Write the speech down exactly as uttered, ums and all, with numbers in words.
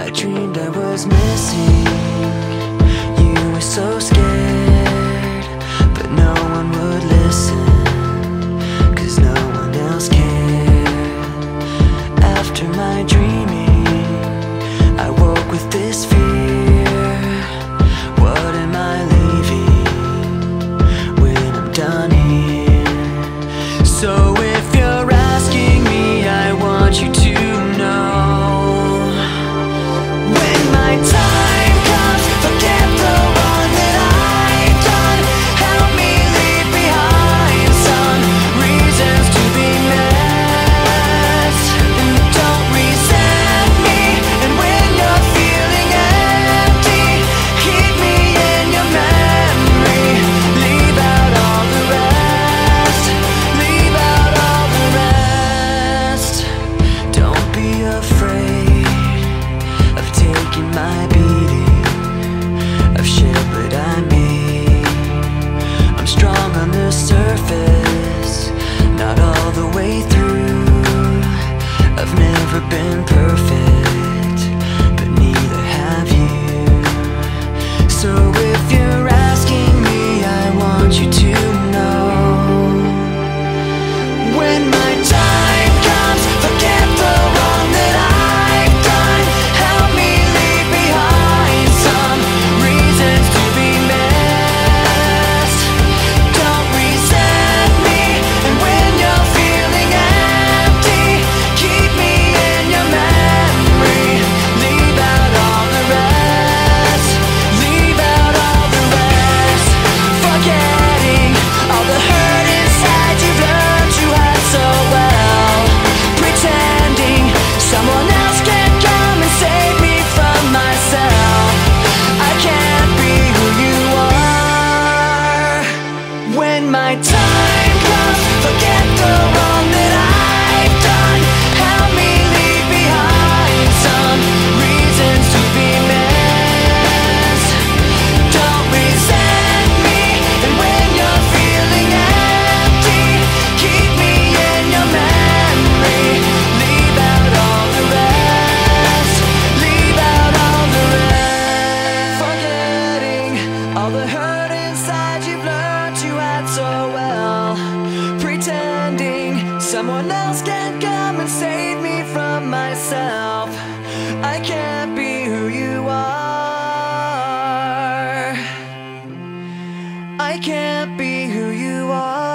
I dreamed I was missing. You were so scared, but no one would listen, 'cause no one else cared. After my dreaming, I woke with this fear. What am I leaving when I'm done here? So if you're asking me, I want you to know, when my time comes, forget the wrong that I've done. Help me leave behind some reasons to be missed. And don't resent me. And when you're feeling empty, keep me in your memory. Leave out all the rest. Leave out all the rest. Don't be afraid of taking my beating, of shit that I made. I'm strong on the surface, not all the way through. I've never been perfect, but neither have you. So if you're asking me, I want you to know, when my time comes, forget the wrong that I've done. Help me leave behind some reasons to be missed. Don't resent me. And when you're feeling empty, keep me in your memory. Leave out all the rest. Leave out all the rest. Forgetting all the hurt inside you've learned you had so well. Pretending someone else can come and save me from myself. I can't be who you are. When my time comes, forget the wrong that I've done. Help me leave behind some reasons to be missed. Don't resent me. And when you're feeling empty, keep me in your memory. Leave out all the rest. Leave out all the rest. Forgetting all the hurt inside you've learned you had so well. Pretending someone else can come and save me from myself. I can't be who you are. I can't be who you are.